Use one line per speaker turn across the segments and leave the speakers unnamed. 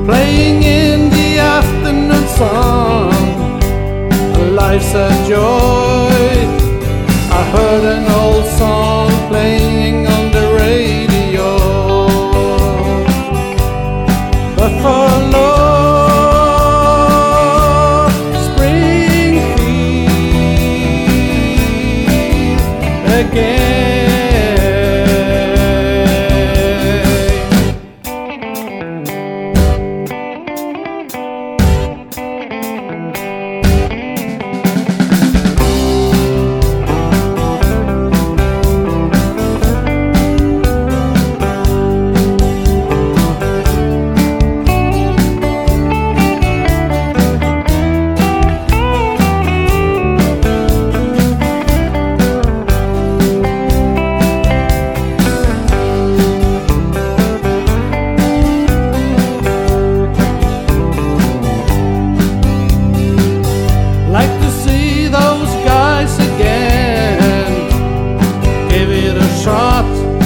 playing in the afternoon sun. Life's a joy. I heard an old song playing on the radio. Buffalo, Springfield again. Like to see those guys again. Give it a shot.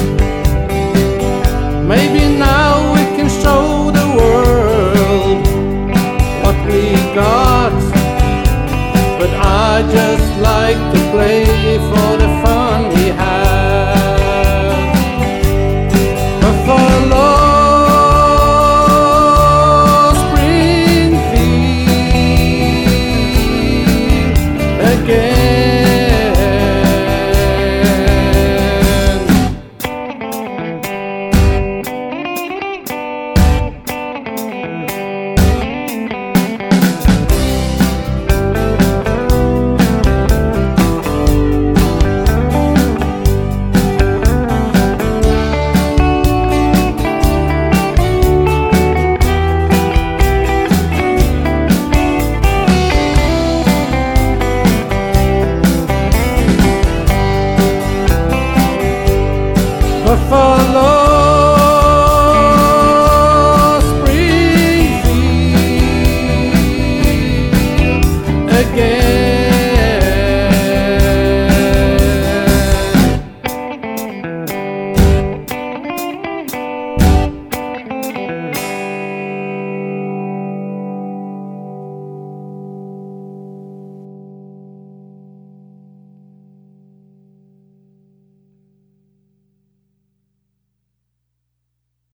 Maybe now we can show the world what we got. But I just like to play for the fun.